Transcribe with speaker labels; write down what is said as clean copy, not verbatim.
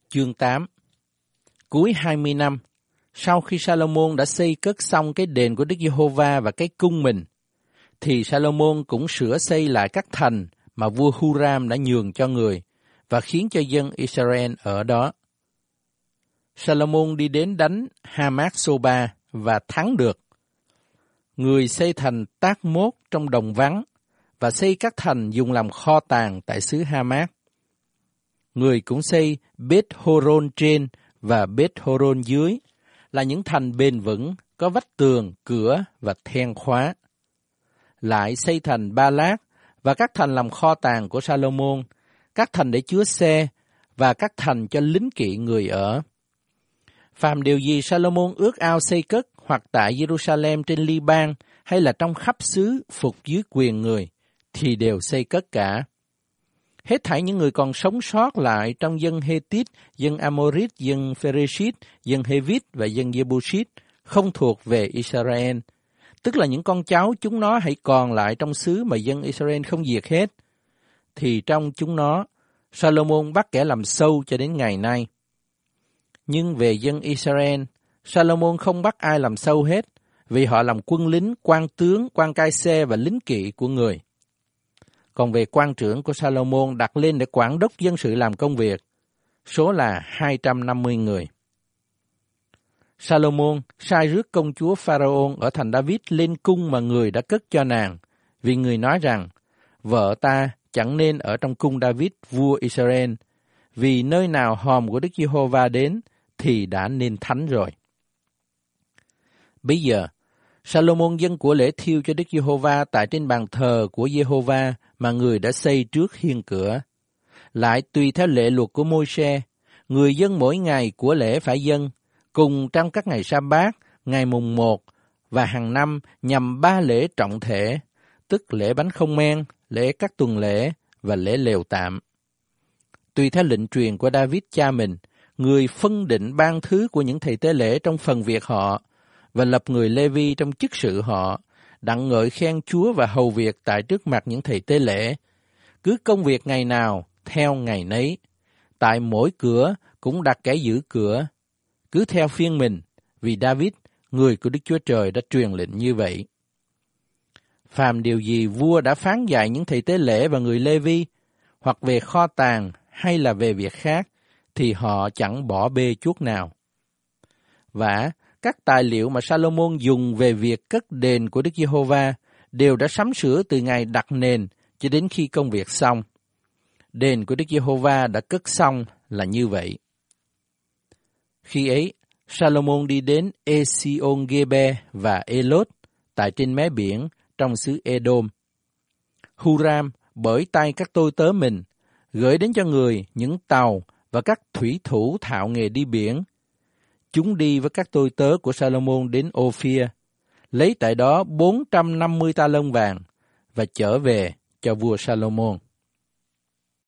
Speaker 1: Chương 8. Cuối 20 năm, sau khi Salomon đã xây cất xong cái đền của Đức Giê-hô-va và cái cung mình, thì Salomon cũng sửa xây lại các thành mà vua Huram đã nhường cho người và khiến cho dân Israel ở đó. Salomon đi đến đánh Hamath-soba và thắng được. Người xây thành Tác Mốt trong đồng vắng và xây các thành dùng làm kho tàng tại xứ Hamath. Người cũng xây Beth-horon trên và Beth-horon dưới, là những thành bền vững, có vách tường, cửa và then khóa. Lại xây thành Ba Lát và các thành làm kho tàng của Salomon, các thành để chứa xe và các thành cho lính kỵ người ở. Phàm điều gì Salomon ước ao xây cất hoặc tại Jerusalem trên Li-ban hay là trong khắp xứ phục dưới quyền người, thì đều xây cất cả. Hết thảy những người còn sống sót lại trong dân Hethit, dân Amorit, dân Phereshit, dân Hevit và dân Jebusit không thuộc về Israel, tức là những con cháu chúng nó hãy còn lại trong xứ mà dân Israel không diệt hết, thì trong chúng nó, Salomon bắt kẻ làm sâu cho đến ngày nay. Nhưng về dân Israel, Salomon không bắt ai làm sâu hết, vì họ làm quân lính, quan tướng, quan cai xe và lính kỵ của người. Còn về quan trưởng của Salomon đặt lên để quản đốc dân sự làm công việc, số là 250 người. Salomon sai rước công chúa Pharaon ở thành David lên cung mà người đã cất cho nàng, vì người nói rằng, vợ ta chẳng nên ở trong cung David vua Israel, vì nơi nào hòm của Đức Giê-hô-va đến thì đã nên thánh rồi. Bây giờ, Salomon dâng của lễ thiêu cho Đức Giê-hô-va tại trên bàn thờ của Giê-hô-va mà người đã xây trước hiên cửa. Lại tùy theo lệ luật của Môi-se, người dân mỗi ngày của lễ phải dâng, cùng trong các ngày sa-bát, ngày mùng 1 và hàng năm nhằm 3 lễ trọng thể, tức lễ bánh không men, lễ các tuần lễ và lễ lều tạm. Tùy theo lệnh truyền của David cha mình, người phân định ban thứ của những thầy tế lễ trong phần việc họ, và lập người Lê-vi trong chức sự họ, đặng ngợi khen Chúa và hầu việc tại trước mặt những thầy tế lễ. Cứ công việc ngày nào, theo ngày nấy. Tại mỗi cửa cũng đặt kẻ giữ cửa, cứ theo phiên mình, vì David, người của Đức Chúa Trời đã truyền lệnh như vậy. Phàm điều gì vua đã phán dạy những thầy tế lễ và người Lê-vi, hoặc về kho tàng hay là về việc khác, thì họ chẳng bỏ bê chút nào. Vả, các tài liệu mà Salomon dùng về việc cất đền của Đức Giê-hô-va đều đã sắm sửa từ ngày đặt nền cho đến khi công việc xong. Đền của Đức Giê-hô-va đã cất xong là như vậy. Khi ấy, Salomon đi đến Esion-geber và Elot tại trên mé biển trong xứ Edom. Huram bởi tay các tôi tớ mình gửi đến cho người những tàu và các thủy thủ thạo nghề đi biển. Chúng đi với các tôi tớ của Salomon đến Ophir, lấy tại đó 450 ta lông vàng và trở về cho vua Salomon.